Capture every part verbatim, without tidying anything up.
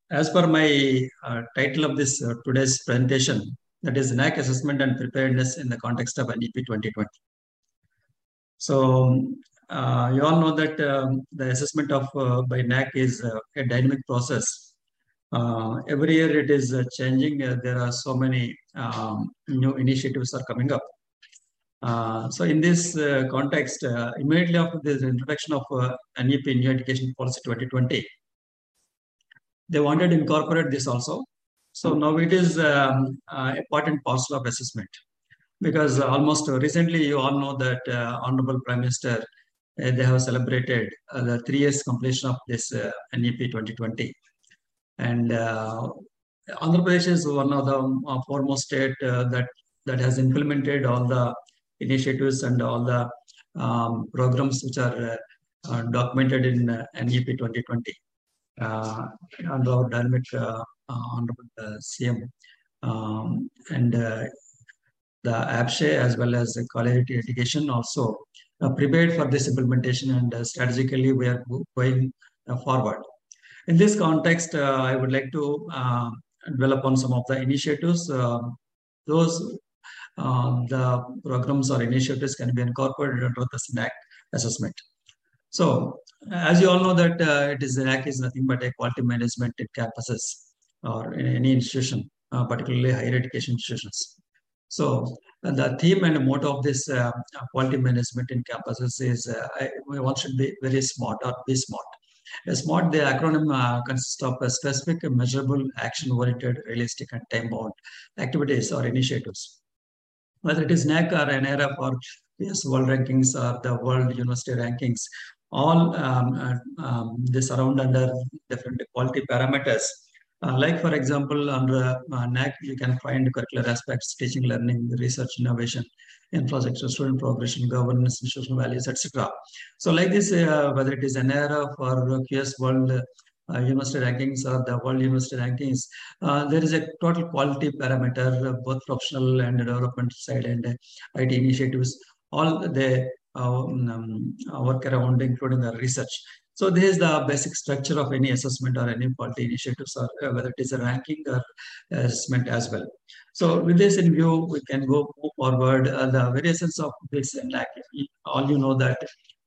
as per my uh, title of this uh, today's presentation, that is N A C Assessment and Preparedness in the Context of N E P twenty twenty. So uh, you all know that um, the assessment of uh, by N A C is uh, a dynamic process. Uh, every year it is uh, changing. Uh, there are so many um, new initiatives are coming up. Uh, so in this uh, context, uh, immediately after the introduction of uh, N E P, New Education Policy twenty twenty, they wanted to incorporate this also. So now it is um, uh, important parcel of assessment because almost recently you all know that uh, Honorable Prime Minister, uh, they have celebrated uh, the three years completion of this uh, N E P twenty twenty. And uh, Andhra Pradesh is one of the uh, foremost state uh, that, that has implemented all the initiatives and all the um, programs which are uh, uh, documented in uh, N E P twenty twenty. Uh, under our dynamic uh, uh, Honorable uh, C M. Um, and uh, the ABSHE as well as the quality education also uh, prepared for this implementation, and uh, strategically we are going uh, forward. In this context, uh, I would like to uh, dwell upon some of the initiatives. Uh, those uh, the programs or initiatives can be incorporated under the S N A C assessment. So, as you all know that uh, it is N A C is nothing but a quality management in campuses or in any institution, uh, particularly higher education institutions. So, uh, the theme and motto of this uh, quality management in campuses is uh, I, one should be very smart or be smart. A SMART, the acronym uh, consists of a specific, measurable, action-oriented, realistic, and time-bound activities or initiatives. Whether it is N A C or N A R F or yes, world rankings or the world university rankings, all um, uh, um, they surround under different quality parameters. Uh, like, for example, under uh, N A C, you can find curricular aspects, teaching, learning, research, innovation, infrastructure, student progression, governance, institutional values, et cetera. So, like this, uh, whether it is N A R F or Q S World uh, University rankings or the World University rankings, uh, there is a total quality parameter, uh, both professional and development side and uh, I T initiatives. All they uh, um, work around, including the research. So this is the basic structure of any assessment or any quality initiatives, or uh, whether it is a ranking or assessment as well. So with this in view, we can go move forward. Uh, the very essence of this, like all you know that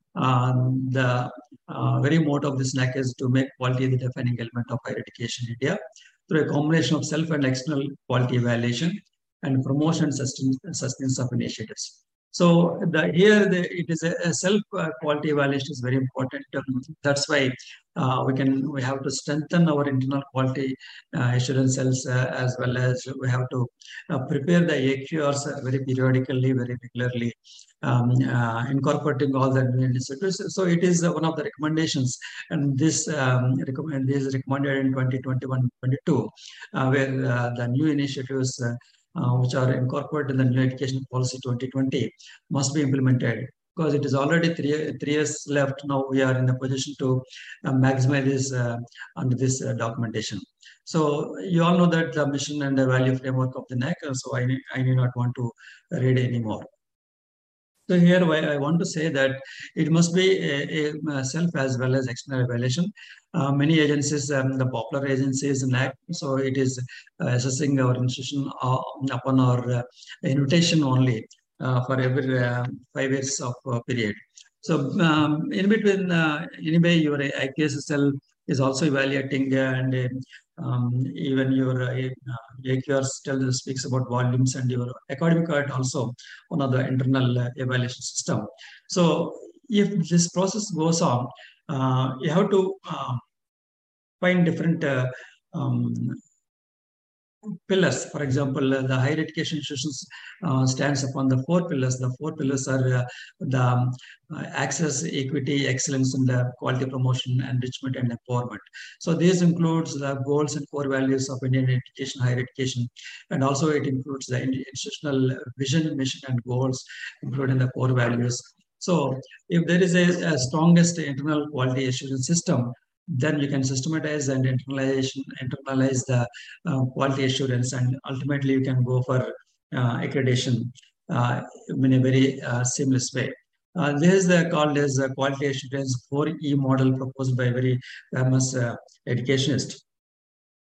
um, the uh, very motto of this N A C is to make quality the defining element of higher education in India through a combination of self and external quality evaluation and promotion and sustenance of initiatives. So the, here the, it is a, a self uh, quality evaluation is very important. Um, that's why uh, we can we have to strengthen our internal quality uh, assurance cells uh, as well as we have to uh, prepare the A Q Rs very periodically, very regularly, um, uh, incorporating all the new initiatives. So it is uh, one of the recommendations, and this um, recommend this is recommended in twenty twenty-one twenty-two, uh, where uh, the new initiatives. Uh, uh, which are incorporated in the New Education Policy twenty twenty must be implemented because it is already three, three years left. Now we are in a position to uh, maximize this uh, under this uh, documentation. So you all know that the mission and the value framework of the N A C, so I, I need not want to read anymore. So here I want to say that it must be a, a self as well as external evaluation. Uh, many agencies, um, the popular agencies, N A C, so it is uh, assessing our institution uh, upon our uh, invitation only uh, for every uh, five years of uh, period. So um, in between, uh, anyway, your I Q S S L is also evaluating uh, and uh, um, even your uh, A Q R still speaks about volumes, and your academic card also one of the internal uh, evaluation system. So if this process goes on, uh, you have to uh, find different uh, um, pillars. For example, uh, the higher education institutions uh, stands upon the four pillars. The four pillars are uh, the um, uh, access, equity, excellence, and the quality promotion, enrichment, and empowerment. So this includes the goals and core values of Indian education, higher education, and also it includes the institutional vision, mission, and goals, including the core values. So if there is a, a strongest internal quality assurance system, then you can systematize and internalization, internalize the uh, quality assurance, and ultimately you can go for uh, accreditation uh, in a very uh, seamless way. Uh, this is the, called as a quality assurance four E model proposed by a very famous uh, educationist.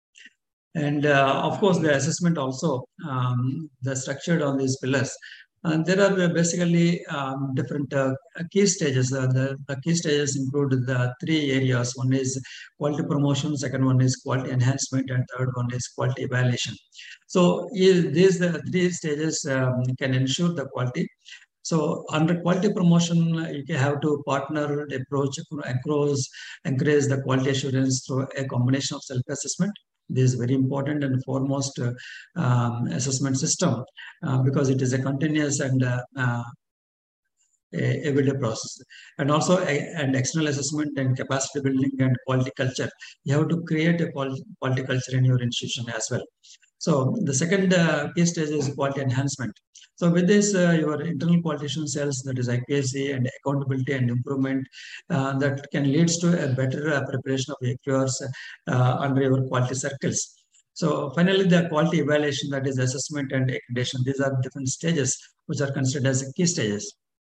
And uh, of course, the assessment also, um, the structured on these pillars. And there are basically um, different uh, key stages. Uh, the, the key stages include the three areas. One is quality promotion, second one is quality enhancement, and third one is quality evaluation. So is- these uh, three stages um, can ensure the quality. So under quality promotion, uh, you have to partner approach, encourage, encourage the quality assurance through a combination of self-assessment. This is very important and foremost uh, um, assessment system uh, because it is a continuous and uh, uh, a everyday process. And also a, an external assessment and capacity building and quality culture. You have to create a quality, quality culture in your institution as well. So the second uh, key stage is quality enhancement. So with this, uh, your internal quality assurance cells, that is I Q A C and accountability and improvement, uh, that can lead to a better uh, preparation of A Q Rs uh, under your quality circles. So finally, the quality evaluation, that is assessment and accreditation. These are different stages which are considered as key stages.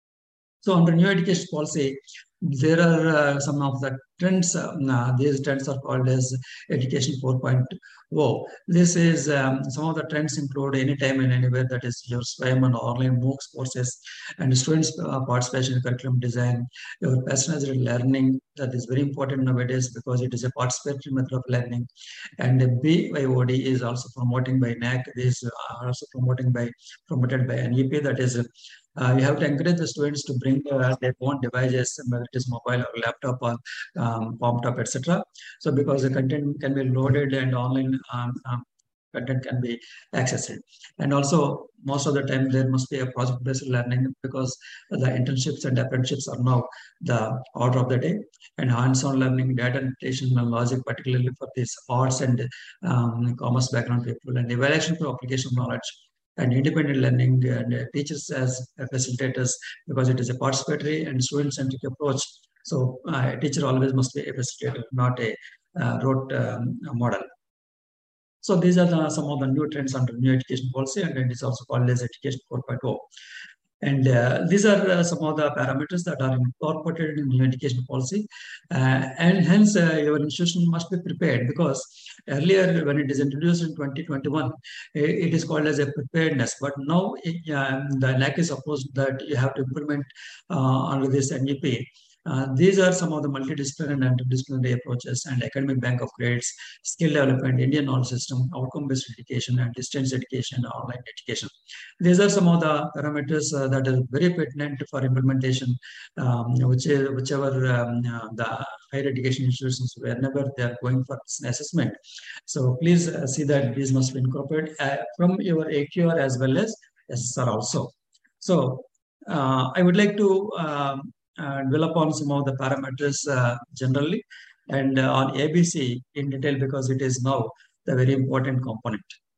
So under new education policy, there are uh, some of the trends. Uh, these trends are called as Education four point oh. This is um, some of the trends include anytime and anywhere, that is your SWAYAM and online MOOCs courses, and students' uh, participation in curriculum design, your personalized learning, that is very important nowadays because it is a participatory method of learning. And B Y O D is also promoting by N A C. This are also promoting by promoted by N E P, that is uh, you have to encourage the students to bring uh, their own devices, whether it is mobile or laptop or um, laptop, et cetera. So because the content can be loaded and online um, um, content can be accessed. And also, most of the time, there must be a project-based learning because the internships and apprenticeships are now the order of the day. And hands-on learning, data interpretation and logic, particularly for these arts and um, commerce background people, and evaluation for application knowledge and independent learning, and uh, teachers as uh, facilitators, because it is a participatory and student-centric approach. So uh, a teacher always must be a facilitator, not a uh, rote um, model. So these are the, some of the new trends under new education policy, and it is also called as Education four point oh. And uh, these are uh, some of the parameters that are incorporated in new education policy. Uh, and hence, uh, your institution must be prepared, because earlier, when it is introduced in twenty twenty-one, it is called as a preparedness. But now, it, um, the N A C is supposed that you have to implement uh, under this N E P. Uh, these are some of the multidisciplinary and interdisciplinary approaches, and academic bank of credits, skill development, Indian knowledge system, outcome-based education, and distance education, online education. These are some of the parameters uh, that are very pertinent for implementation, um, which is, whichever um, uh, the higher education institutions, whenever they are going for this assessment. So please uh, see that these must be incorporated uh, from your A Q R as well as S S R also. So uh, I would like to um, uh, dwell upon some of the parameters uh, generally, and uh, on A B C in detail, because it is now the very important component.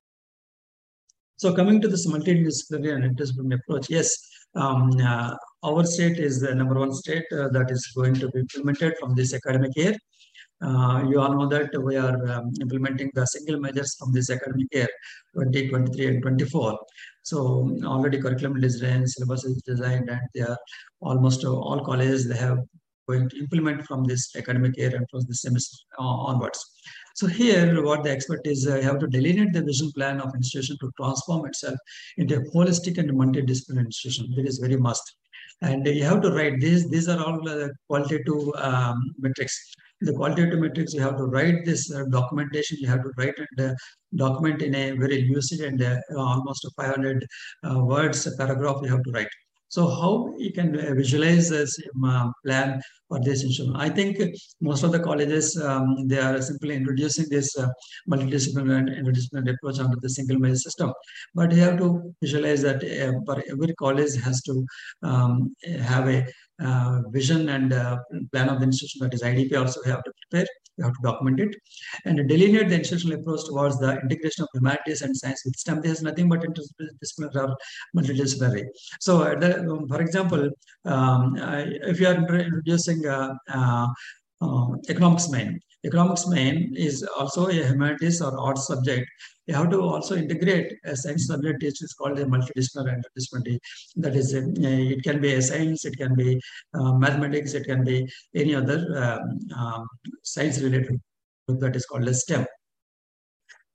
So coming to this multidisciplinary and interdisciplinary approach, yes, um, uh, our state is the number one state uh, that is going to be implemented from this academic year. Uh, you all know that we are um, implementing the single measures from this academic year, twenty twenty-three and twenty-four. So already curriculum design, syllabus is designed, and they are almost uh, all colleges, they have going to implement from this academic year and from this semester uh, onwards. So here, what the expert is, uh, you have to delineate the vision plan of institution to transform itself into a holistic and multidisciplinary institution. That is very must. And you have to write these. These are all uh, qualitative um, metrics. The qualitative metrics, you have to write this uh, documentation. You have to write and uh, document in a very lucid and uh, almost five hundred uh, words a paragraph. You have to write. So how you can uh, visualize this um, plan for this institution? I think most of the colleges, um, they are simply introducing this uh, multidisciplinary and interdisciplinary approach under the single measure system. But you have to visualize that uh, for every college has to um, have a uh, vision and uh, plan of the institution, that is I D P also have to prepare, you have to document it, and delineate the institutional approach towards the integration of humanities and science with STEM. There is nothing but interdisciplinary or multidisciplinary. So, uh, the, um, for example, um, uh, if you are introducing uh, uh, uh, economics main, economics main is also a humanities or arts subject. You have to also integrate a science subject, which is called a multidisciplinary and interdisciplinary. That is, a, it can be a science, it can be uh, mathematics, it can be any other um, um, science related group, that is called a STEM.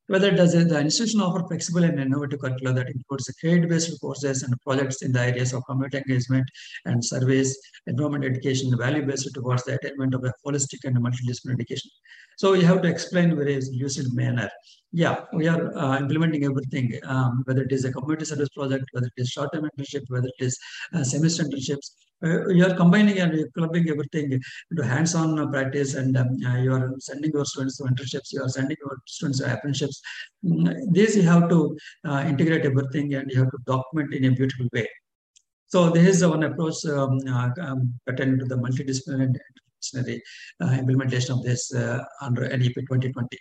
Whether does the institution offer flexible and innovative curricula that includes credit-based courses and projects in the areas of community engagement and service, environment education, value-based towards the attainment of a holistic and multidisciplinary education. So you have to explain very lucid manner. Yeah, we are uh, implementing everything, um, whether it is a community service project, whether it is short-term internship, whether it is uh, semester internships. Uh, you are combining and you're clubbing everything into hands-on uh, practice, and um, uh, you are sending your students to internships, you are sending your students to apprenticeships. Mm, this you have to uh, integrate everything and you have to document in a beautiful way. So this is one approach um, uh, um, pertaining to the multidisciplinary uh, implementation of this uh, under N E P twenty twenty.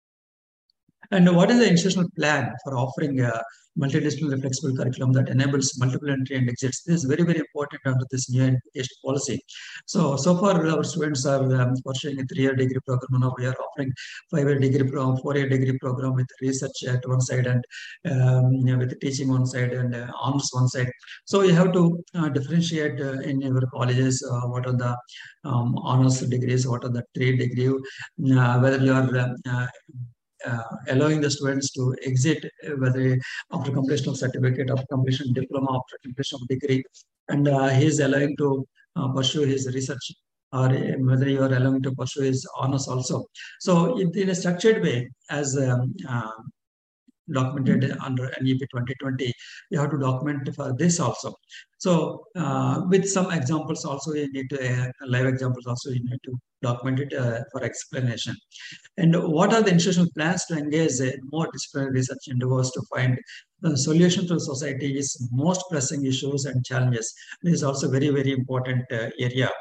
And what is the institutional plan for offering a multidisciplinary flexible curriculum that enables multiple entry and exits? This is very, very important under this new education policy. So, so far our students are um, pursuing a three-year degree program. Now we are offering five-year degree program, four-year degree program with research at one side and um, you know, with teaching one side and uh, honors one side. So you have to uh, differentiate uh, in your colleges uh, what are the um, honors degrees, what are the trade degree, uh, whether you are uh, uh, Uh, allowing the students to exit uh, whether after completion of certificate, after completion of diploma, after completion of degree, and uh, he is allowing to uh, pursue his research, or uh, whether you are allowing to pursue his honors also. So in, in a structured way, as um, uh, documented under N E P twenty twenty, you have to document for this also. So uh, with some examples also, you need to uh, live examples also, you need to document it uh, for explanation. And what are the institutional plans to engage in more disciplinary research endeavors to find the solution to society's most pressing issues and challenges? This is also very, very important uh, area.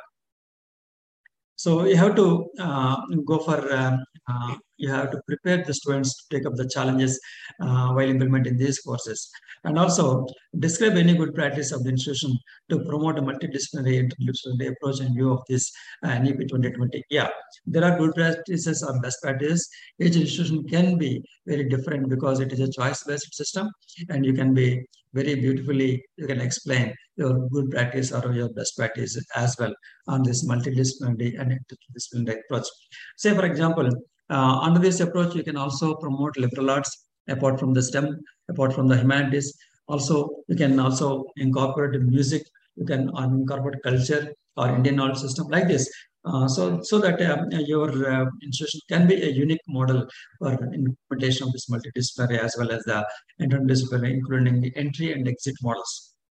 So you have to uh, go for, um, uh, you have to prepare the students to take up the challenges uh, while implementing these courses. And also describe any good practice of the institution to promote a multidisciplinary interdisciplinary approach in view of this uh, N E P twenty twenty. Yeah, there are good practices or best practices. Each institution can be very different because it is a choice-based system, and you can be very beautifully, you can explain your good practice or your best practice as well on this multidisciplinary and interdisciplinary approach. Say, for example, uh, under this approach, you can also promote liberal arts apart from the STEM, apart from the humanities. Also, you can also incorporate music, you can incorporate culture or Indian knowledge system like this. Uh, so, so that uh, your uh, institution can be a unique model for implementation of this multidisciplinary as well as the interdisciplinary, including the entry and exit models.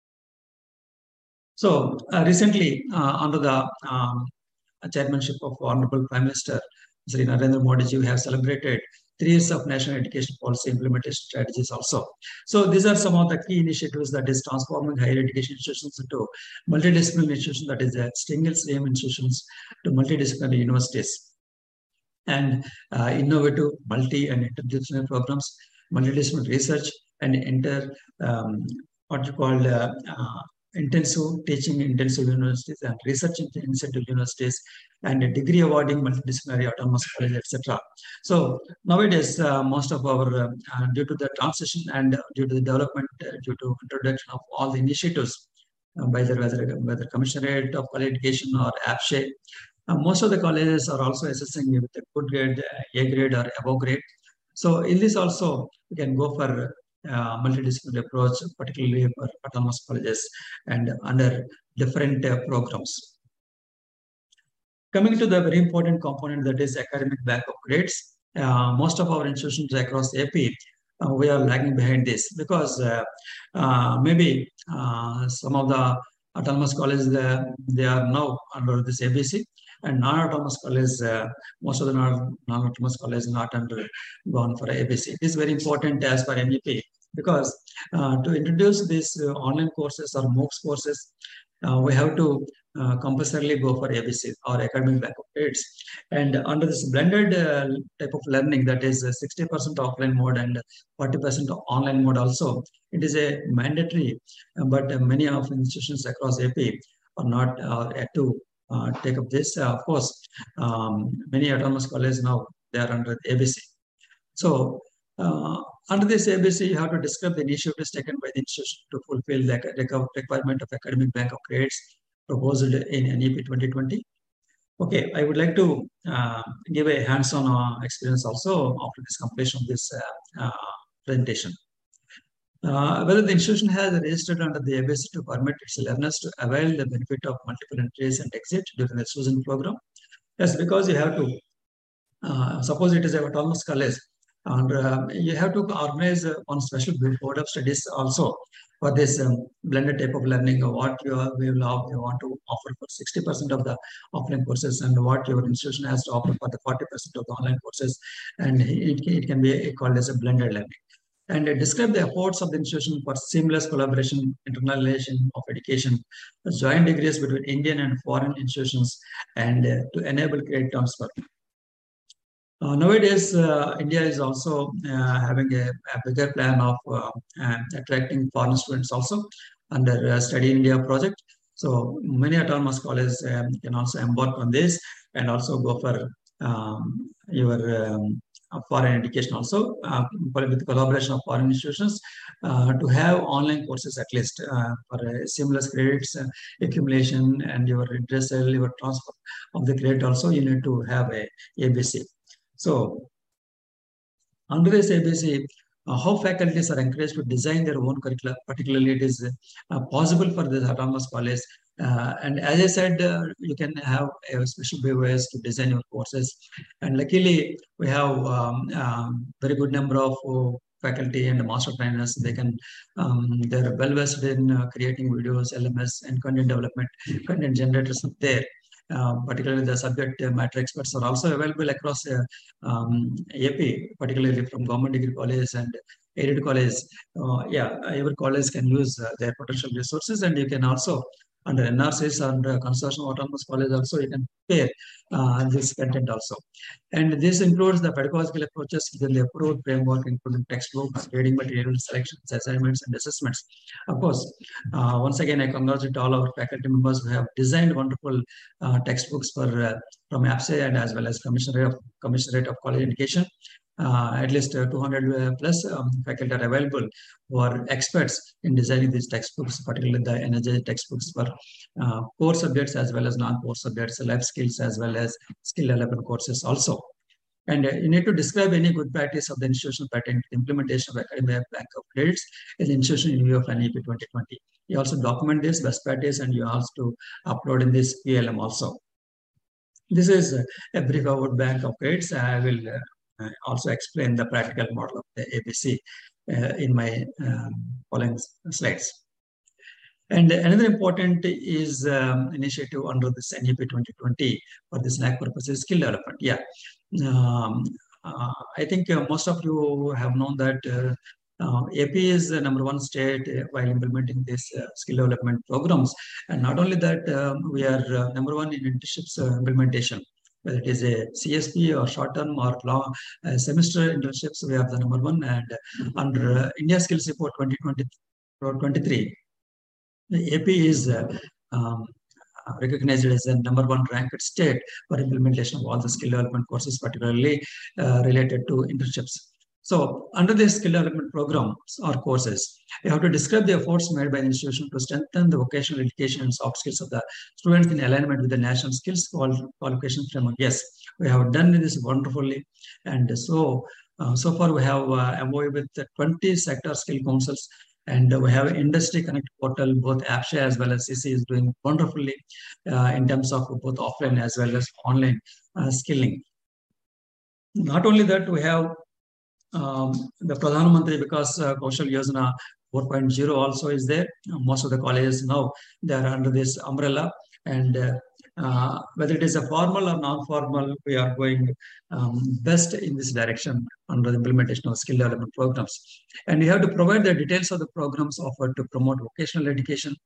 So uh, recently, uh, under the um, chairmanship of Honorable Prime Minister Sri Narendra Modi ji, we have celebrated three years of national education policy implementation strategies also. So these are some of the key initiatives that is transforming higher education institutions into multidisciplinary institutions, that is uh, single stream institutions to multidisciplinary universities. And uh, innovative multi and interdisciplinary programs, multidisciplinary research, and inter, um, what you call uh, uh, intensive teaching intensive universities and research intensive universities, and degree awarding multidisciplinary autonomous college, et cetera. So nowadays, uh, most of our, uh, uh, due to the transition and due to the development, uh, due to introduction of all the initiatives uh, by the whether, whether Commissionerate of College Education or APSHE, uh, most of the colleges are also assessing with a good grade, uh, A grade or above grade. So in this also, you can go for uh, multidisciplinary approach, particularly for autonomous colleges and under different uh, programs. Coming to the very important component, that is academic backup grades. Uh, most of our institutions across A P, uh, we are lagging behind this because uh, uh, maybe uh, some of the autonomous colleges, uh, they are now under this A B C, and non-autonomous colleges, uh, most of the non-autonomous colleges not under gone for A B C. It is very important as per N E P because uh, to introduce these uh, online courses or MOOCs courses, uh, we have to uh, compulsorily go for A B C or academic backup grades. And under this blended uh, type of learning, that is sixty percent offline mode and forty percent online mode also, it is a mandatory, uh, but uh, many of institutions across A P are not uh, yet to uh, take up this. Uh, of course, um, many autonomous colleges now, they are under A B C. So uh, under this A B C, you have to describe the initiatives taken by the institution to fulfill the requirement of academic backup grades proposed in N E P twenty twenty. Okay, I would like to uh, give a hands-on uh, experience also after this completion of this uh, uh, presentation. Uh, whether the institution has registered under the A B C to permit its learners to avail the benefit of multiple entries and exit during the chosen program. Yes, because you have to, uh, suppose it is a autonomous college, and uh, you have to organize uh, one special board of studies also for this um, blended type of learning, uh, what you, are, you, will, you want to offer for sixty percent of the offline courses and what your institution has to offer for the forty percent of the online courses. And it, it can be called as a blended learning. And describe the efforts of the institution for seamless collaboration, internalization of education, joint degrees between Indian and foreign institutions, and uh, to enable credit transfer. Uh, nowadays, uh, India is also uh, having a, a bigger plan of uh, uh, attracting foreign students also under uh, Study India project. So many autonomous colleges um, can also embark on this and also go for um, your um, foreign education also uh, with the collaboration of foreign institutions uh, to have online courses at least uh, for uh, seamless credits uh, accumulation and your interest, your transfer of the credit also you need to have a A B C. So, under this A B C, uh, how faculties are encouraged to design their own curricula, particularly it is uh, possible for the autonomous college. Uh, and as I said, uh, you can have a special ways to design your courses. And luckily, we have um, um, very good number of uh, faculty and master trainers. They can, um, they're well versed in uh, creating videos, L M S, and content development, content generators are there. Uh, particularly the subject matter experts are also available across uh, um, A P, particularly from government degree colleges and aided colleges. Uh, yeah, every college can use uh, their potential resources, and you can also under N R Cs and uh, Consortium Autonomous College also you can pair uh, this content also. And this includes the pedagogical approaches within the approved framework, including textbooks, reading materials, selections, assignments, and assessments. Of course, uh, once again, I congratulate all our faculty members who have designed wonderful uh, textbooks for uh, from APSE and as well as Commissionerate of, Commissionerate of College Education. Uh, at least uh, two hundred uh, plus um, faculty are available who are experts in designing these textbooks, particularly the energy textbooks for uh, core subjects as well as non-core subjects, life skills as well as skill development courses also. And uh, you need to describe any good practice of the institution pertaining to implementation of academic bank of credits in the institution in view of N E P twenty twenty. You also document this best practice and you also to upload in this P L M also. This is a brief about bank of credits. I will uh, also explain the practical model of the A B C uh, in my um, following slides. And another important is um, initiative under this N E P twenty twenty for this N A C purposes, skill development. Yeah, um, uh, I think uh, most of you have known that uh, uh, A P is the number one state uh, while implementing these uh, skill development programs. And not only that, um, we are uh, number one in internships uh, implementation. Whether it is a C S P or short-term or long uh, semester internships, we are the number one. And under uh, India Skills Report twenty twenty-three, the A P is uh, um, recognized as the number one ranked state for implementation of all the skill development courses, particularly uh, related to internships. So under the skill development programs or courses, you have to describe the efforts made by the institution to strengthen the vocational education and soft skills of the students in alignment with the national skills qualification framework. Yes, we have done this wonderfully. And so, uh, so far we have uh, M O U with twenty sector skill councils. And we have an industry connect portal, both APSHA as well as C C is doing wonderfully uh, in terms of both offline as well as online uh, skilling. Not only that, we have um, the Pradhan Mantri Vikas uh, Kaushal Yojana four point oh also is there. Most of the colleges now, they are under this umbrella. And uh, uh, whether it is a formal or non-formal, we are going um, best in this direction under the implementation of skill development programs. And you have to provide the details of the programs offered to promote vocational education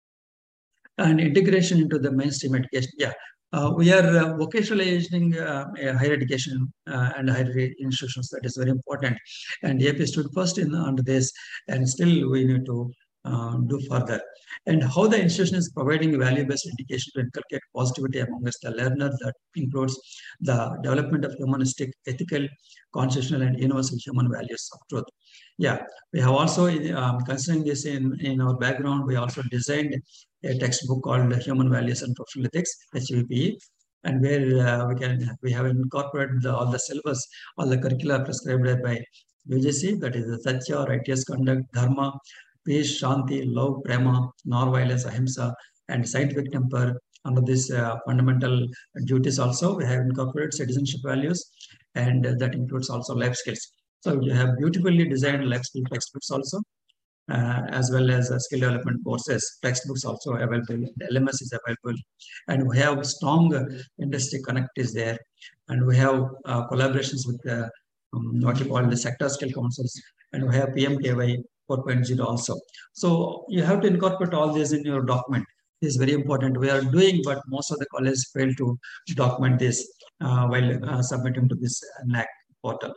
and integration into the mainstream education. Yeah, uh, we are uh, vocationalizing uh, higher education uh, and higher institutions. That is very important. And A P stood first in under this, and still we need to uh, do further. And how the institution is providing value-based education to inculcate positivity amongst the learners, that includes the development of humanistic, ethical, constitutional, and universal human values of truth. Yeah, we have also, um, considering this in, in our background, we also designed a textbook called Human Values and Professional Ethics, H V P E. and where uh, we can we have incorporated the, all the syllabus, all the curricula prescribed by U G C, that is the Satya, righteous conduct, Dharma, peace, Shanti, love, Prema, non-violence, Ahimsa, and scientific temper. Under this uh, fundamental duties also, we have incorporated citizenship values, and uh, that includes also life skills. So you have beautifully designed life skill textbooks also, uh, as well as uh, skill development courses. Textbooks also available, the L M S is available, and we have strong uh, industry connect is there, and we have uh, collaborations with the um, what you call the sector skill councils, and we have P M K Y four point oh also. So you have to incorporate all this in your document. This is very important. We are doing, but most of the colleges fail to document this uh, while uh, submitting to this N A C portal.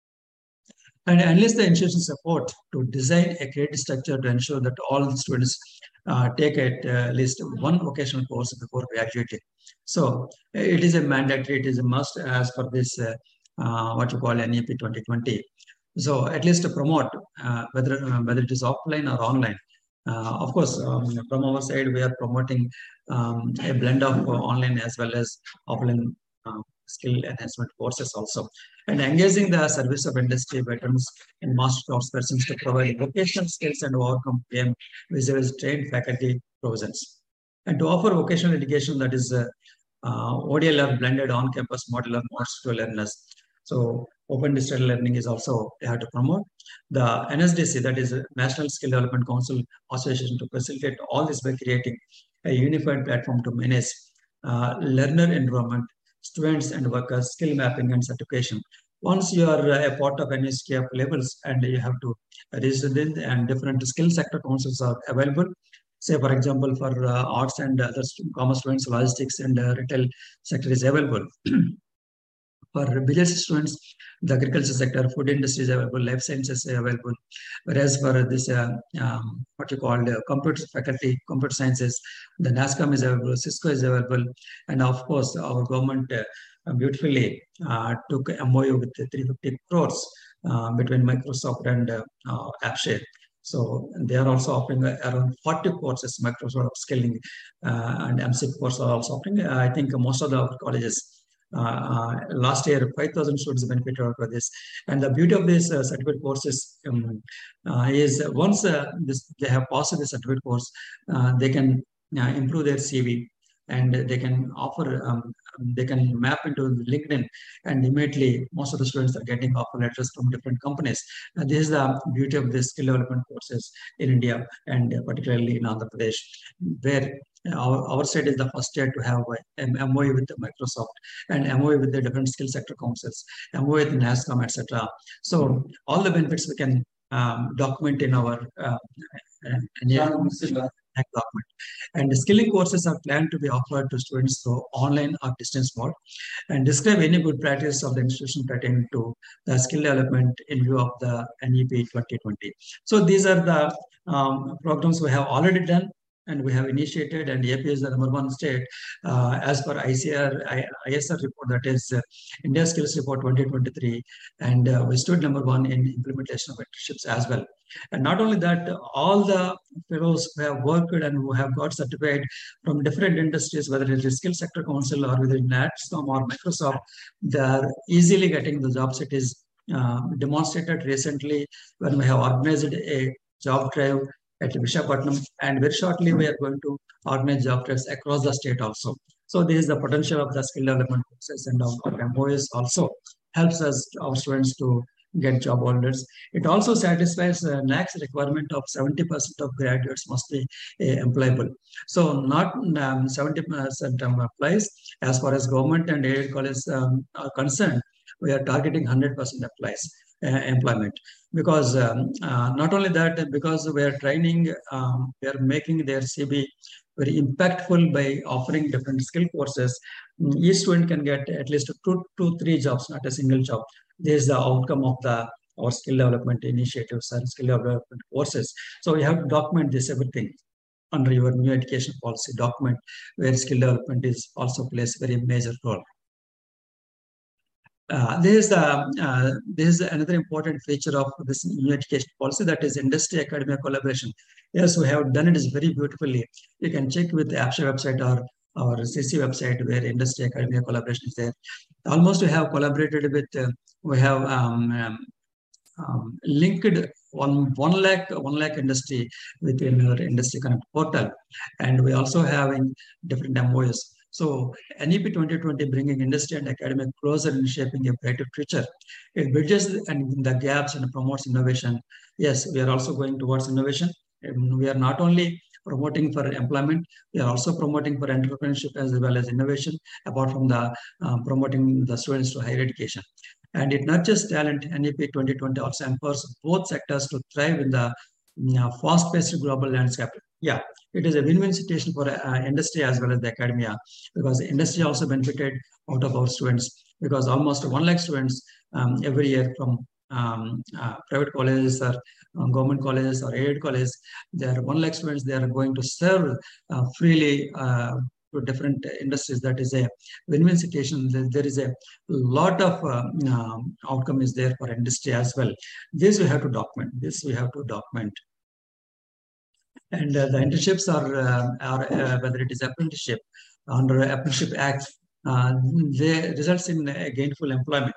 And unless the institution support to design a credit structure to ensure that all students uh, take at uh, least one vocational course before graduating. So it is a mandatory, it is a must as per this, uh, uh, what you call N E P twenty twenty. So at least to promote, uh, whether, uh, whether it is offline or online. Uh, of course, um, from our side, we are promoting um, a blend of uh, online as well as offline uh, skill enhancement courses also, and engaging the service of industry veterans and master craftspersons to provide vocational skills and overcome P M visual trained faculty provisions, and to offer vocational education that is uh, uh, O D L R blended on-campus modular modes to learners. So open digital learning is also they have to promote. The N S D C, that is National Skill Development Council Association, to facilitate all this by creating a unified platform to manage uh, learner enrollment, students and workers, skill mapping and certification. Once you are a part of N S K F levels and you have to register in, and different skill sector councils are available. Say, for example, for uh, arts and other commerce students, logistics and uh, retail sector is available. For business students, the agriculture sector, food industry is available, life sciences is available. Whereas for this, uh, um, what you call the computer faculty, computer sciences, the NASCOM is available, Cisco is available. And of course, our government uh, beautifully uh, took M O U with three hundred fifty crores uh, between Microsoft and uh, uh, AppShare. So they are also offering around forty courses, Microsoft upskilling uh, and M C courses are also offering. Uh, I think most of the colleges, Uh, uh, last year, five thousand students benefited out of this. And the beauty of this uh, certificate courses um, uh, is once uh, this, they have passed the certificate course, uh, they can uh, improve their C V, and they can offer, um, they can map into LinkedIn, and immediately most of the students are getting offer letters from different companies. Uh, this is the beauty of the skill development courses in India, and particularly in Andhra Pradesh, where our, our state is the first state to have an M O U with Microsoft, and M O U with the different skill sector councils, M O U with NASCOM, et cetera. So all the benefits we can um, document in our uh, document. And the skilling courses are planned to be offered to students through online or distance mode, and describe any good practice of the institution pertaining to the skill development in view of the N E P twenty twenty. So these are the um, programs we have already done, and we have initiated, and A P is the number one state uh, as per I C R, I S R report, that is uh, India Skills Report twenty twenty-three, and uh, we stood number one in implementation of internships as well. And not only that, all the fellows who have worked and who have got certified from different industries, whether it is Skill Sector Council or whether it's NASCOM or Microsoft, they are easily getting the jobs. It is uh, demonstrated recently when we have organized a job drive at Visakhapatnam, and very shortly we are going to organize job drives across the state also. So this is the potential of the skill development courses, and our M O Us also helps us, our students, to get job holders. It also satisfies the N A C's requirement of seventy percent of graduates must be uh, employable. So not um, seventy percent applies. As far as government and aided colleges um, are concerned, we are targeting one hundred percent applies. Uh, employment, because um, uh, not only that, because we are training, um, we are making their C V very impactful by offering different skill courses. Each student can get at least two to three jobs, not a single job. This is the outcome of the our skill development initiatives and skill development courses. So you have to document this everything under your new education policy document, where skill development is also plays very major role. Uh, this is the uh, this is another important feature of this new education policy, that is industry academia collaboration. Yes, we have done it is very beautifully. You can check with the AppShare website or our C C website where industry academia collaboration is there. Almost we have collaborated with, uh, we have um, um, um, linked one, one lakh, one lakh industry within our Industry Connect portal. And we also having different M O Us. So N E P twenty twenty bringing industry and academic closer in shaping a brighter future. It bridges and the gaps and promotes innovation. Yes, we are also going towards innovation. And we are not only promoting for employment, we are also promoting for entrepreneurship as well as innovation, apart from the uh, promoting the students to higher education. And it not just talent, N E P twenty twenty also empowers both sectors to thrive in the you know, fast-paced global landscape. Yeah, it is a win-win situation for uh, industry as well as the academia, because the industry also benefited out of our students, because almost one lakh students um, every year from um, uh, private colleges or um, government colleges or aided colleges, there are one lakh students, they are going to serve uh, freely uh, to different industries. That is a win-win situation. There is a lot of uh, um, outcome is there for industry as well. This we have to document. This we have to document. And uh, the internships are, uh, are uh, whether it is apprenticeship under Apprenticeship Act, uh, they results in a gainful employment.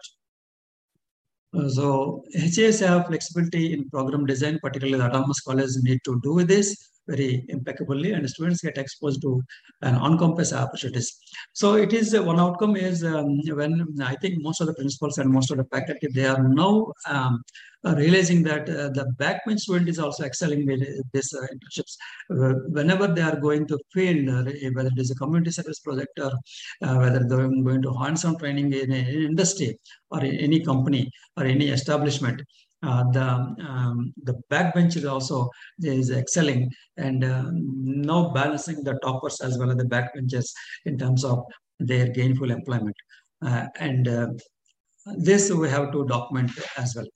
Uh, so H A S have flexibility in program design, particularly the autonomous colleges need to do this very impeccably, and students get exposed to an on-campus opportunities. So it is uh, one outcome is um, when I think most of the principals and most of the faculty, they are now um, uh, realizing that uh, the backbench student is also excelling with these uh, internships. Uh, whenever they are going to field, uh, whether it is a community service project or uh, whether they're going to hands-on training in an industry or in any company or any establishment, uh, the um, the backbench is also is excelling, and uh, now balancing the toppers as well as the backbenchers in terms of their gainful employment. Uh, and uh, this we have to document as well.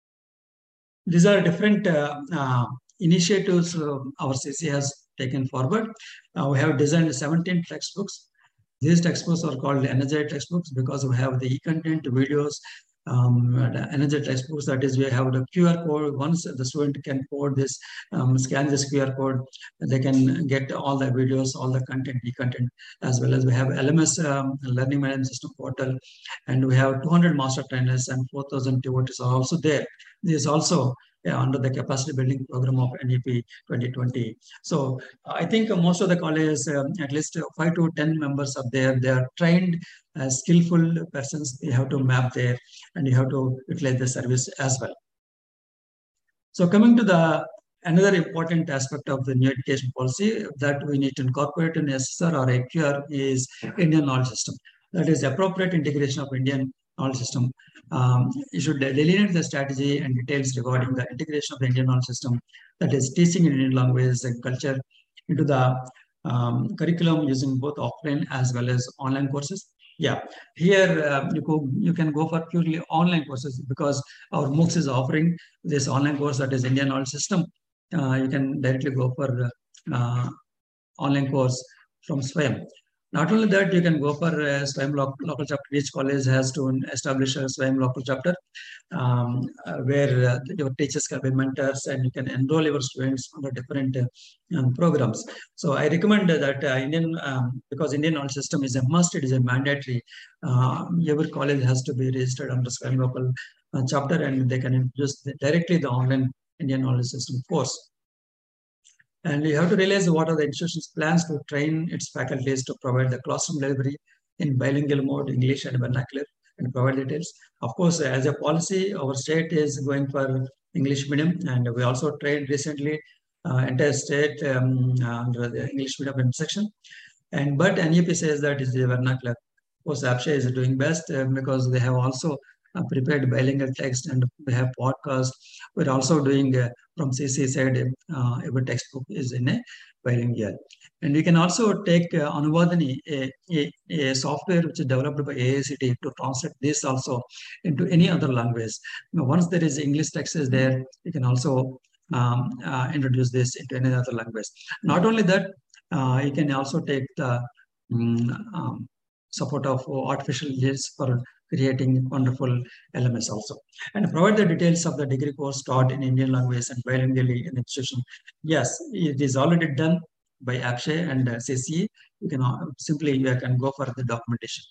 These are different uh, uh, initiatives uh, our C C has taken forward. Uh, we have designed seventeen textbooks. These textbooks are called Energize textbooks because we have the e-content, videos, um, Energize textbooks. That is, we have the Q R code. Once the student can code this, um, scan this Q R code, they can get all the videos, all the content, e-content, as well as we have L M S, um, Learning Management System portal, and we have two hundred master trainers and four thousand devotees are also there. This is also yeah, under the capacity building program of N E P twenty twenty. So I think most of the colleges, um, at least five to ten members are there. They are trained, uh, skillful persons. You have to map there and you have to utilize the service as well. So coming to the another important aspect of the new education policy that we need to incorporate in S S R or A Q R is Indian knowledge system. That is appropriate integration of Indian knowledge system. Um, you should delineate the strategy and details regarding the integration of the Indian knowledge system, that is teaching in Indian language and culture, into the um, curriculum using both offline as well as online courses. Yeah, here uh, you, go, you can go for purely online courses because our MOOCs is offering this online course that is Indian knowledge system. Uh, you can directly go for uh, online course from SWAYAM. Not only that, you can go for uh, SWAYAM local, local chapter. Each college has to establish a SWAYAM local chapter um, uh, where uh, your teachers can be mentors and you can enroll your students on the different uh, um, programs. So I recommend that uh, Indian, um, because Indian knowledge system is a must, it is a mandatory. Uh, every college has to be registered under SWAYAM local uh, chapter and they can introduce the, directly the online Indian knowledge system course. And you have to realize what are the institution's plans to train its faculties to provide the classroom delivery in bilingual mode, English and vernacular, and provide details. Of course, as a policy, our state is going for English medium, and we also trained recently uh, entire state um, under the English medium section. And but N E P says that is the vernacular. Of course, APSHA is doing best uh, because they have also uh, prepared bilingual text and we have podcast. We're also doing uh, from C C side, uh, every textbook is in a bilingual. And we can also take uh, Anuvadani, a, a, a software which is developed by A I C T to translate this also into any other language. Now, once there is English text is there, you can also um, uh, introduce this into any other language. Not only that, uh, you can also take the um, um, support of artificial intelligence for creating wonderful L M S also. And provide the details of the degree course taught in Indian language and bilingually in institution. Yes, it is already done. by APSHE and uh, C C E, you can uh, simply you can go for the documentation.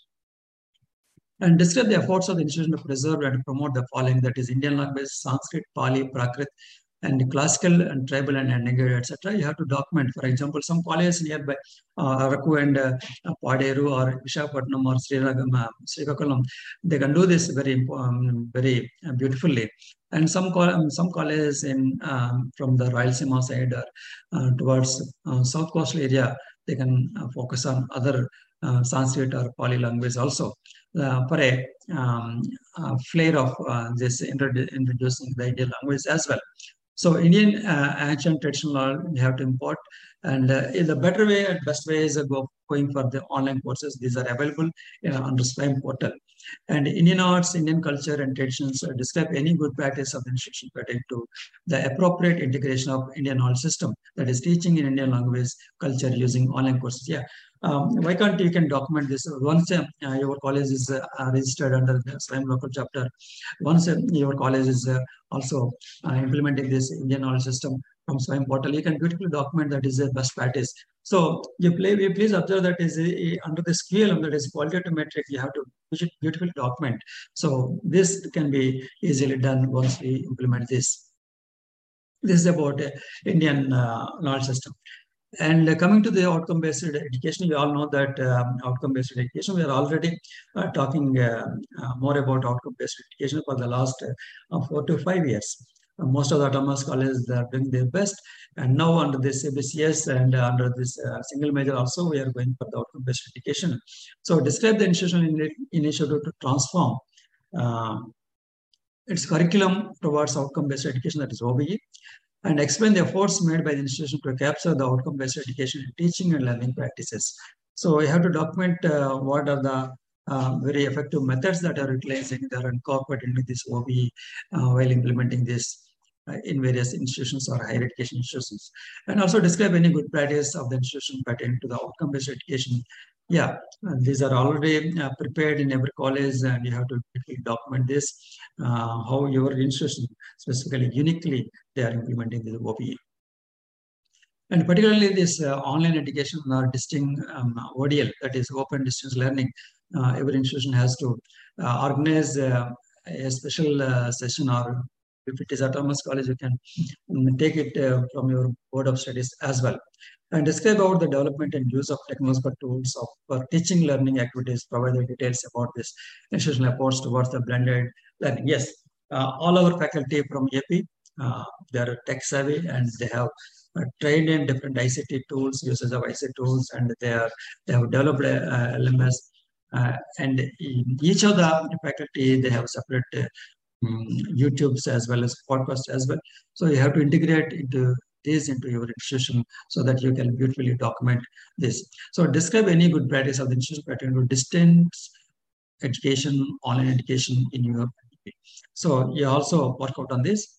And describe the efforts of the institution to preserve and promote the following, that is Indian language, Sanskrit, Pali, Prakrit, and classical and tribal and Nigerian, et cetera. You have to document. For example, some colleges nearby uh, Araku and uh, Paderu or Visakhapatnam or Sriragam, uh, Srikakulam, they can do this very, um, very beautifully. And some um, some colleges in um, from the Rayalaseema side or uh, towards uh, south coastal area, they can uh, focus on other uh, Sanskrit or Pali language also. Uh, for a, um, a flair of uh, this introducing the Indian language as well. So Indian uh, ancient traditional law you have to import, and uh, the better way and best way is uh, go, going for the online courses. These are available uh, on the SWAYAM portal. And Indian arts, Indian culture and traditions uh, describe any good practice of the institution pertaining to the appropriate integration of Indian knowledge system, that is teaching in Indian language, culture using online courses. Yeah. Um, why can't you can document this once uh, your college is uh, registered under the SWAYAM local chapter, once uh, your college is uh, also uh, implementing this Indian knowledge system from SWAYAM portal, you can beautifully document that is a best practice. So you, play, you please observe that is a, under this Q L M, that is qualitative metric, you have to beautifully document. So this can be easily done once we implement this. This is about uh, Indian uh, knowledge system. And uh, coming to the outcome-based education, we all know that um, outcome-based education, we are already uh, talking uh, uh, more about outcome-based education for the last uh, four to five years. Uh, most of the autonomous colleges are doing their best. And now under this A B C S and uh, under this uh, single major also, we are going for the outcome-based education. So describe the institutional initiative to transform uh, its curriculum towards outcome-based education, that is O B E. And explain the efforts made by the institution to capture the outcome-based education in teaching and learning practices. So you have to document uh, what are the uh, very effective methods that are utilizing, that are incorporated into this O B E uh, while implementing this uh, in various institutions or higher education institutions. And also describe any good practice of the institution pertaining to the outcome-based education. Yeah, these are already uh, prepared in every college, and you have to document this, uh, how your institution, specifically uniquely, they are implementing the O B E. And particularly this uh, online education or distinct um, O D L, that is open distance learning, uh, every institution has to uh, organize uh, a special uh, session, or if it is autonomous college, you can um, take it uh, from your board of studies as well. And describe about the development and use of technological tools of, for teaching learning activities, provide the details about this institutional efforts towards the blended learning. Yes, uh, all our faculty from A P, uh, they are tech savvy and they have uh, trained in different I C T tools, uses of I C T tools, and they are they have developed uh, L M S. Uh, and in each of the faculty, they have separate uh, um, YouTubes as well as podcasts as well. So you have to integrate into this into your institution so that you can beautifully document this. So describe any good practice of the institution pertaining to distance education, online education in your country. So you also work out on this.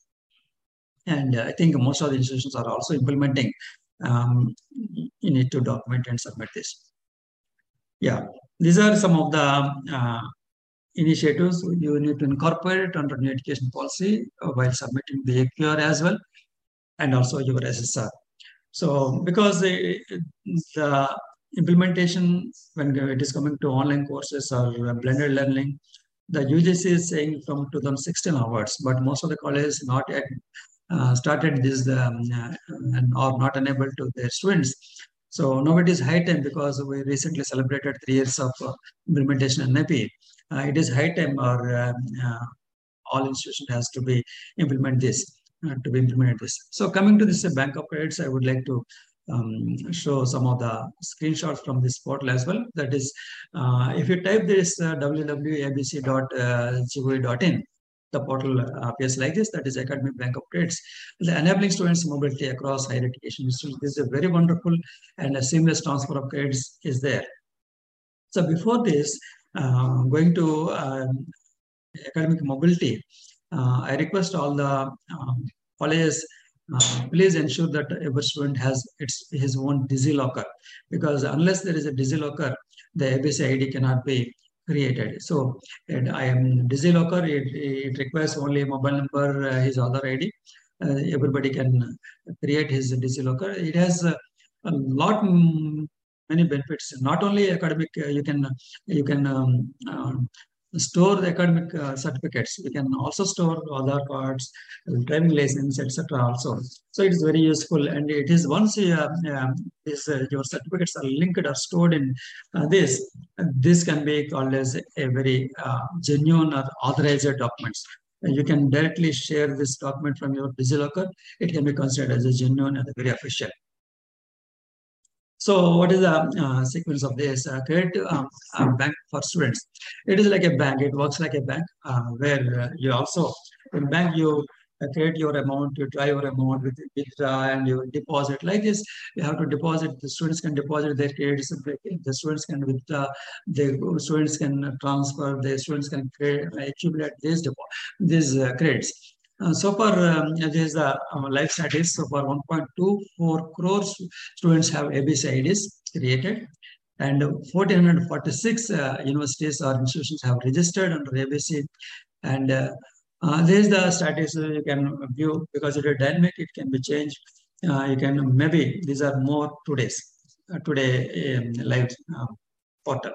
And I think most of the institutions are also implementing. Um, you need to document and submit this. Yeah, these are some of the uh, initiatives you need to incorporate under new education policy uh, while submitting the A Q R as well, and also your S S R. So because the, the implementation, when it is coming to online courses or blended learning, the U G C is saying from two thousand sixteen onwards, but most of the colleges not yet uh, started this um, uh, and are not enabled to their students. So now it is high time, because we recently celebrated three years of uh, implementation in N I P. Uh, it is high time, or um, uh, all institutions has to be implement this. Uh, to be implemented this. So coming to this uh, bank of credits, I would like to um, show some of the screenshots from this portal as well. That is, uh, if you type this uh, w w w dot a b c dot gov dot in, the portal appears like this. That is Academic Bank of Credits. The enabling students mobility across higher education institutions. This is a very wonderful and a seamless transfer of credits is there. So before this, uh, going to um, academic mobility, Uh, I request all the um, colleges, uh, please ensure that every student has its his own DigiLocker, because unless there is a DigiLocker, the A B C I D cannot be created. So and I am DigiLocker, it, it requires only a mobile number, uh, his other I D. Uh, everybody can create his DigiLocker. It has uh, a lot, mm, many benefits. Not only academic, uh, you can you can um, um, store the academic uh, certificates. You can also store other cards, driving license, et cetera. Also, so it is very useful, and it is once you, uh, um, this uh, your certificates are linked or stored in uh, this, this can be called as a very uh, genuine or authorized documents. You can directly share this document from your DigiLocker. It can be considered as a genuine and very official. So what is the uh, sequence of this? Uh, create um, a bank for students. It is like a bank. It works like a bank uh, where uh, you also, in bank, you uh, create your amount, you try your amount with withdraw and you deposit. Like this, you have to deposit. The students can deposit their credits. The students can withdraw. The students can transfer. The students can create, accumulate these, these uh, credits. Uh, so far, um, this is the uh, life status. So far, one point two four crores students have A B C I Ds created, and one thousand four hundred forty-six uh, universities or institutions have registered under A B C. And uh, uh, this is the status you can view because it is dynamic. It can be changed. Uh, you can maybe these are more today's uh, today um, live uh, portal.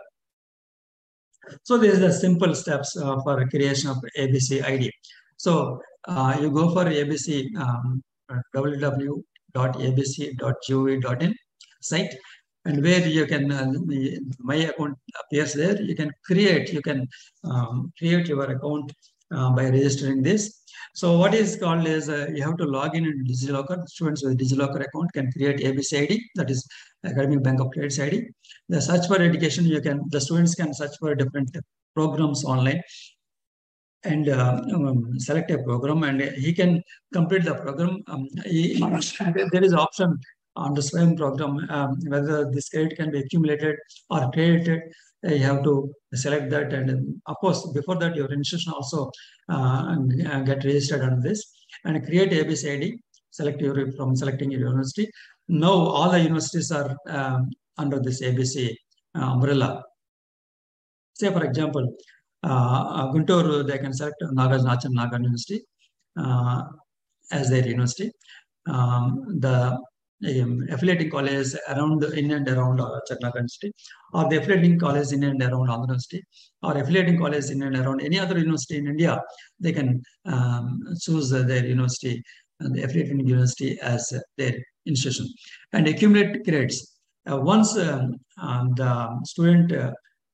So this is the simple steps uh, for creation of A B C I D. So uh, you go for A B C um, w w w dot a b c dot gov dot in site, and where you can uh, my account appears there. You can create you can um, create your account uh, by registering this. So what is called is uh, you have to log in in DigiLocker. Students with DigiLocker account can create A B C I D, that is Academic Bank of Credits I D. The search for education, you can the students can search for different programs online and uh, um, select a program, and he can complete the program. Um, he, there is option on the SWAYAM program um, whether this credit can be accumulated or credited. Uh, you have to select that, and um, of course, before that, your institution also uh, get registered on this and create A B C I D. Select your from selecting your university. Now all the universities are um, under this A B C uh, umbrella. Say, for example, uh, Guntur, they can select Nagarjuna Nagar University uh, as their university. Um, the um, affiliating college around in and around uh, Charnagar University, or the affiliating college in and around Andhra University, or affiliating college in and around any other university in India, they can um, choose uh, their university and the affiliating university as uh, their institution and accumulate credits. Uh, once um, um, the student uh,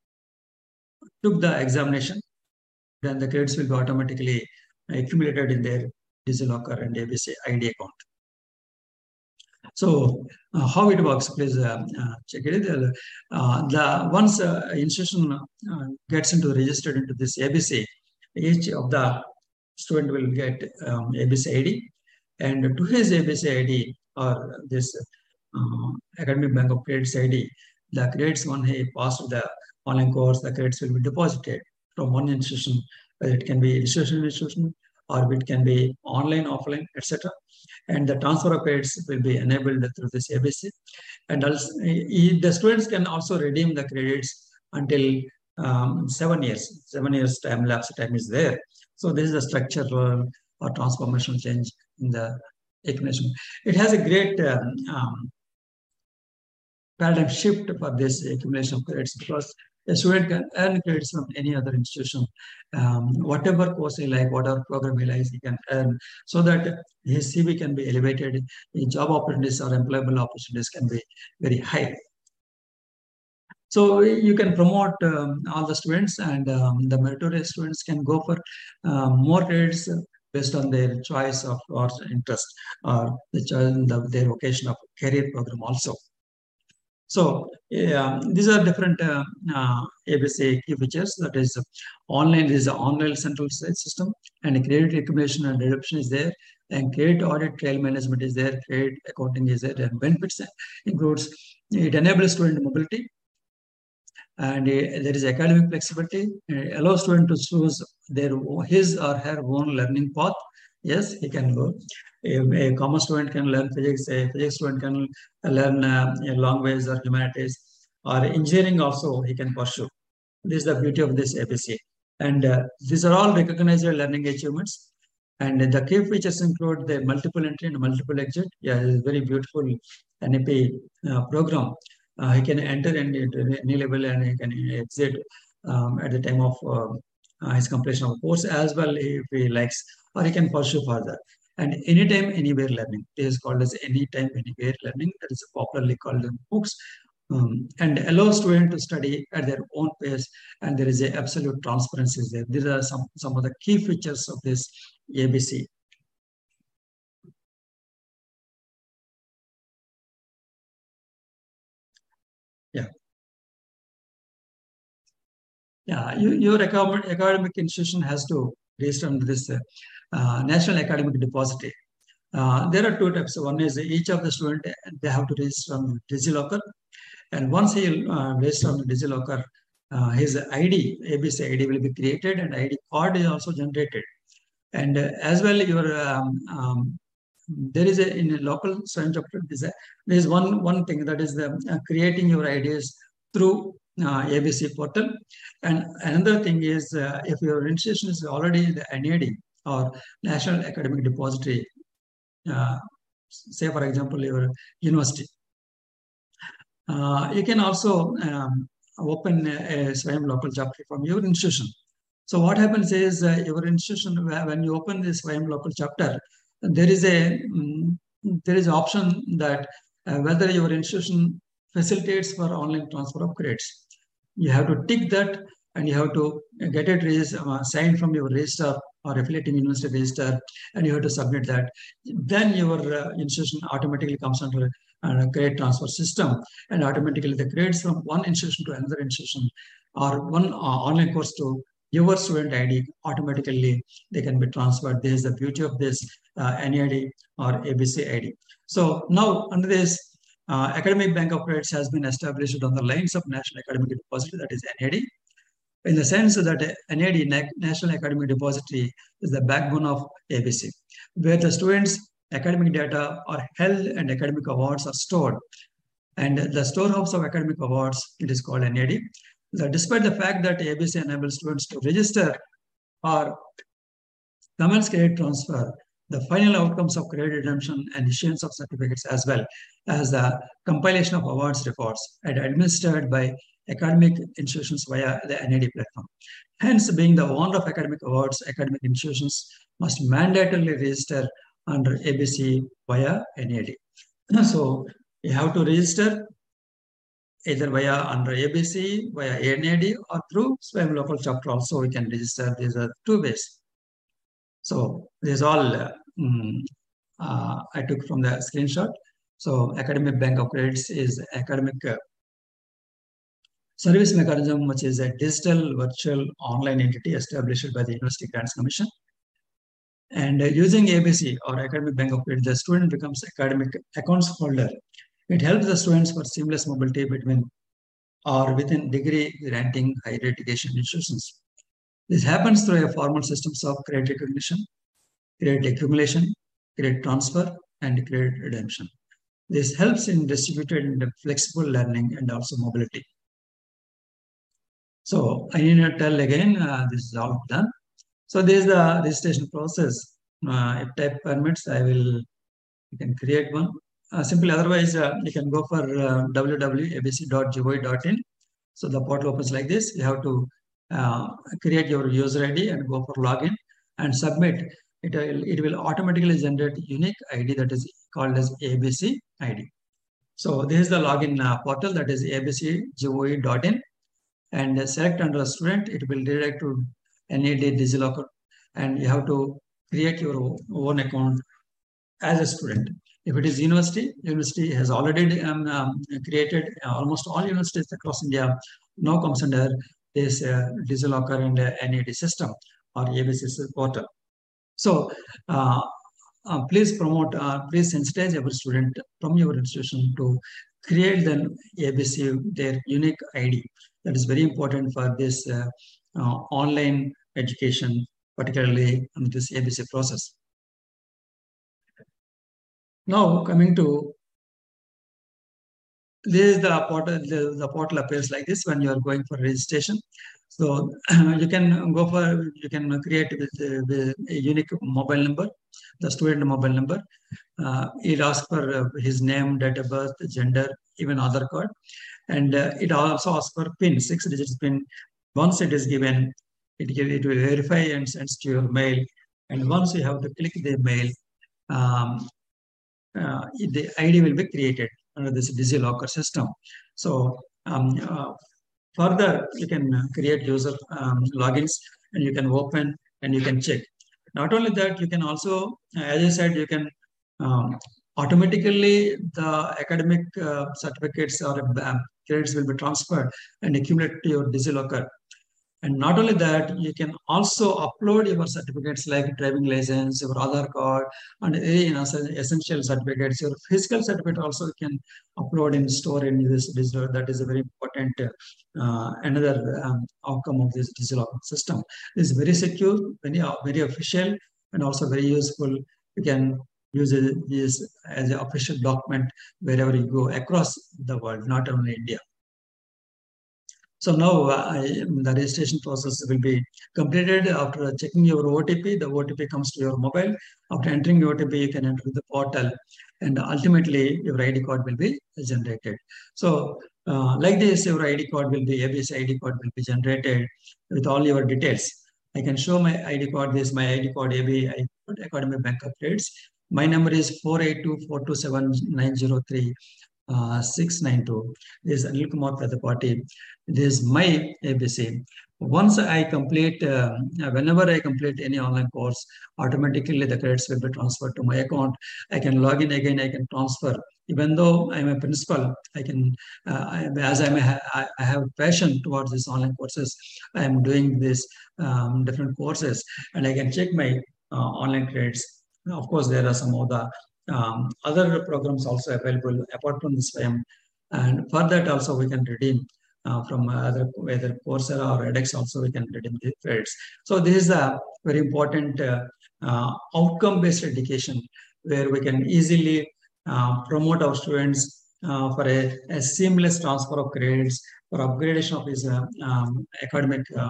took the examination, then the credits will be automatically accumulated in their DigiLocker and A B C I D account. So uh, how it works, please uh, uh, check it. Uh, the once uh, institution uh, gets into registered into this A B C, each of the student will get um, A B C I D, and to his A B C I D or this uh, Academic Bank of Credits I D, the credits when he passed the online course, the credits will be deposited from one institution, whether it can be institution institution or it can be online, offline, et cetera. And the transfer of credits will be enabled through this A B C. And also, the students can also redeem the credits until um, seven years. Seven years time lapse time is there. So this is the structural or transformational change in the accumulation. It has a great um, um, paradigm shift for this accumulation of credits because a student can earn credits from any other institution. Um, whatever course he like, whatever program he likes, he can earn so that his C V can be elevated, his job opportunities or employable opportunities can be very high. So you can promote um, all the students, and um, the meritorious students can go for um, more credits based on their choice of or interest or the choice the, their vocation of career program also. So yeah, these are different uh, uh, A B C key features. That is, online is an online central system, and credit accumulation and redemption is there, and credit audit trail management is there, credit accounting is there, and benefits includes it enables student mobility, and uh, there is academic flexibility. It allows student to choose their his or her own learning path. Yes, he can go. A, a commerce student can learn physics. A physics student can learn uh, language or humanities, or engineering also he can pursue. This is the beauty of this A B C, and uh, these are all recognized learning achievements. And the key features include the multiple entry and multiple exit. Yeah, it's very beautiful N A P uh, program. Uh, he can enter any, any level and he can exit um, at the time of uh, uh, his completion of course as well if he likes, or he can pursue further. And anytime, anywhere learning. This is called as anytime, anywhere learning. That is popularly called in books. Um, and allow students to study at their own pace, and there is a absolute transparency there. These are some, some of the key features of this A B C. Yeah. Yeah, you, your academic, academic institution has to register under this uh, uh, National Academic Depository. Uh, there are two types. One is each of the student, they have to register on DigiLocker. And once he uh, register on DigiLocker, uh, his I D, A B C I D will be created and I D card is also generated. And uh, as well, your um, um, there is a in a local student chapter, there is one one thing that is the uh, creating your ideas through uh, A B C portal. And another thing is uh, if your institution is already the N A D or National Academic Depository, uh, say for example your university, uh, you can also um, open a, a Swayam local chapter from your institution. So what happens is uh, your institution, when you open this Swayam local chapter, there is a um, there is an option that uh, whether your institution facilitates for online transfer of credits. You have to tick that and you have to get it uh, signed from your register or affiliating university register, and you have to submit that. Then your uh, institution automatically comes under a credit transfer system, and automatically the credits from one institution to another institution or one uh, online course to your student I D, automatically they can be transferred. This is the beauty of this uh, N A D or A B C I D. So now under this, uh, Academic Bank of Credits has been established on the lines of National Academic Depository, that is N A D, in the sense that N A D, National Academic Depository, is the backbone of A B C, where the students' academic data are held and academic awards are stored. And the storehouse of academic awards, it is called N A D. So despite the fact that A B C enables students to register or commence credit transfer, the final outcomes of credit redemption and issuance of certificates, as well as the compilation of awards reports, are administered by academic institutions via the N A D platform. Hence, being the owner of academic awards, academic institutions must mandatorily register under A B C via N A D. So you have to register either via under A B C, via N A D, or through Swayam local chapter also we can register. These are two ways. So this is all uh, um, uh, I took from the screenshot. So Academic Bank of Credits is academic uh, service mechanism, which is a digital virtual online entity established by the University Grants Commission. And uh, using A B C or Academic Bank of Credit, the student becomes academic accounts holder. It helps the students for seamless mobility between or within degree granting higher education institutions. This happens through a formal systems of credit recognition, credit accumulation, credit transfer, and credit redemption. This helps in distributed and flexible learning and also mobility. So I need to tell again, uh, this is all done. So this is the registration process. Uh, if type permits, I will, you can create one. Uh, simply otherwise, uh, you can go for uh, w w w dot a b c dot gov dot in. So the portal opens like this. You have to uh, create your user I D and go for login and submit. It will, it will automatically generate unique I D that is called as A B C I D. So this is the login uh, portal, that is a b c gov dot in, and uh, select under a student. It will direct to N A D DigiLocker, and you have to create your own account as a student. If it is university, university has already um, um, created, uh, almost all universities across India now comes under this uh, DigiLocker and uh, N A D system or A B C portal. So uh, uh, please promote, uh, please sensitize every student from your institution to create the A B C, their unique I D. That is very important for this uh, uh, online education, particularly in this A B C process. Now coming to this is the portal, the, the portal appears like this when you are going for registration. So you can go for, you can create with, uh, with a unique mobile number, the student mobile number. Uh, it asks for uh, his name, date of birth, gender, even Aadhaar card. And uh, it also asks for PIN, six digits PIN. Once it is given, it, give, it will verify and sends to your mail. And once you have to click the mail, um, uh, the I D will be created under this DigiLocker system. So um, uh, further, you can create user um, logins and you can open and you can check. Not only that, you can also, as I said, you can um, automatically the academic uh, certificates or uh, credits will be transferred and accumulated to your DigiLocker. And not only that, you can also upload your certificates like driving license, your Aadhaar card, and you know, essential certificates. Your physical certificate also you can upload and store in this digital. That is a very important uh, another um, outcome of this digital system. It is very secure, very very official, and also very useful. You can use this as an official document wherever you go across the world, not only India. So now uh, I, the registration process will be completed after checking your O T P. The O T P comes to your mobile. After entering your O T P, you can enter the portal, and ultimately your I D card will be generated. So uh, like this, your I D card will be, A B C I D card will be generated with all your details. I can show my I D card. This is my I D card, A B I Academic Bank of Trades. My number is four eight two, four two seven, nine zero three. Uh, six nine two. This is Anil Kumar Pradapati. This is my A B C. Once I complete, uh, whenever I complete any online course, automatically the credits will be transferred to my account. I can log in again, I can transfer. Even though I'm a principal, I can, uh, I, as I'm a, I, I have passion towards these online courses, I am doing these um, different courses and I can check my uh, online credits. Of course, there are some of the um, other programs also available apart from this Swayam. And for that also we can redeem uh, from other, whether Coursera or edX also we can redeem the credits. So this is a very important uh, uh, outcome-based education where we can easily uh, promote our students uh, for a, a seamless transfer of credits, for upgradation of his uh, um, academic uh,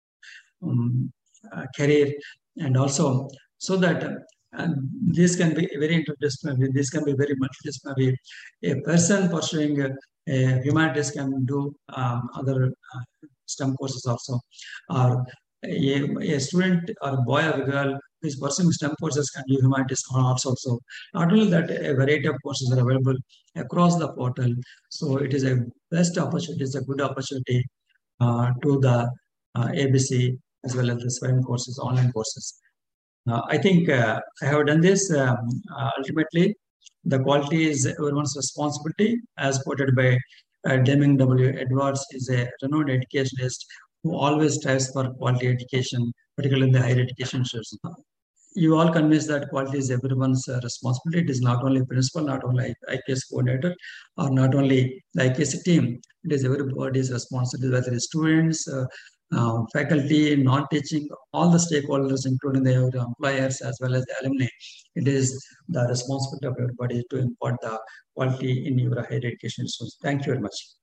um, uh, career, and also so that uh, this can be very interdisciplinary, this can be very multidisciplinary. A person pursuing uh, a humanities can do um, other uh, STEM courses also, or a, a student or a boy or a girl who is pursuing STEM courses can do humanities or arts also. Not only that, a variety of courses are available across the portal. So it is a best opportunity, it's a good opportunity uh, to the uh, A B C as well as the Swayam courses, online courses. Uh, I think uh, I have done this. Um, uh, ultimately, the quality is everyone's responsibility, as quoted by uh, Deming W. Edwards, is a renowned educationist who always strives for quality education, particularly in the higher education system. You all convinced that quality is everyone's uh, responsibility. It is not only principal, not only I K S coordinator, or not only the I K S team. It is everybody's responsibility, whether it's students, uh, uh, faculty, non-teaching, all the stakeholders, including the employers as well as the alumni. It is the responsibility of everybody to impart the quality in your higher education. So thank you very much.